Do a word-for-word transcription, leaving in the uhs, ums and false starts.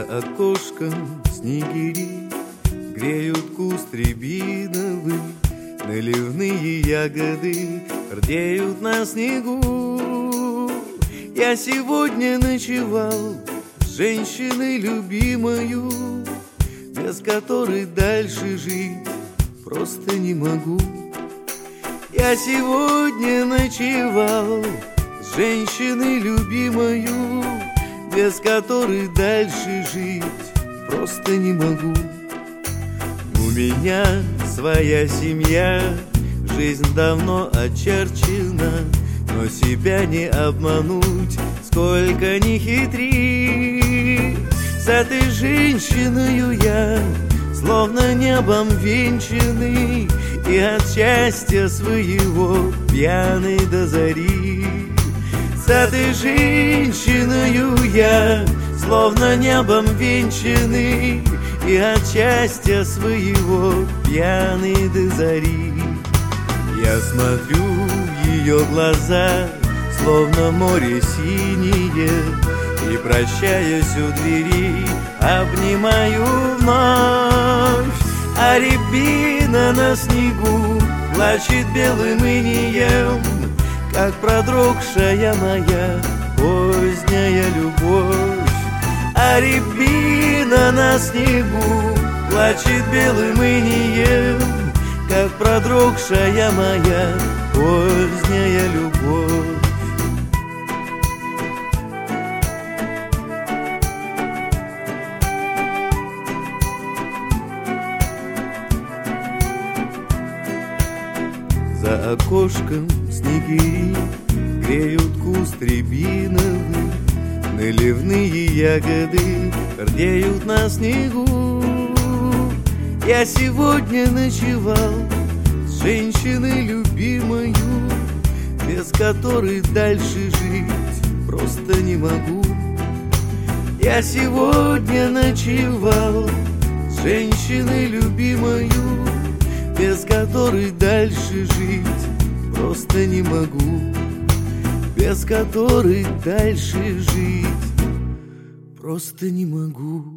окошком снегири греют куст рябиновый, наливные ягоды рдеют на снегу. Я сегодня ночевал с женщиной любимою, без которой дальше жить просто не могу. Я сегодня ночевал с женщиной любимою, без которой дальше жить просто не могу. У меня своя семья, жизнь давно очерчена, но себя не обмануть, сколько ни хитри. С этой женщиной я словно небом венчанный, и от счастья своего пьяный до зари. С этой женщиной я словно небом венчанный, и от счастья своего пьяный до зари. Я смотрю в ее глаза, словно море синее, и, прощаясь у двери, обнимаю вновь. А рябина на снегу плачет белым инеем, как продрогшая моя поздняя любовь. А рябина на снегу плачет белым инеем, как продрогшая моя поздняя любовь. За окошком снегири греют куст рябиновый, наливные ягоды рдеют на снегу. Я сегодня ночевал с женщиной любимою, без которой дальше жить просто не могу. Я сегодня ночевал с женщиной любимою, без которой дальше жить просто не могу. Без которой дальше жить просто не могу.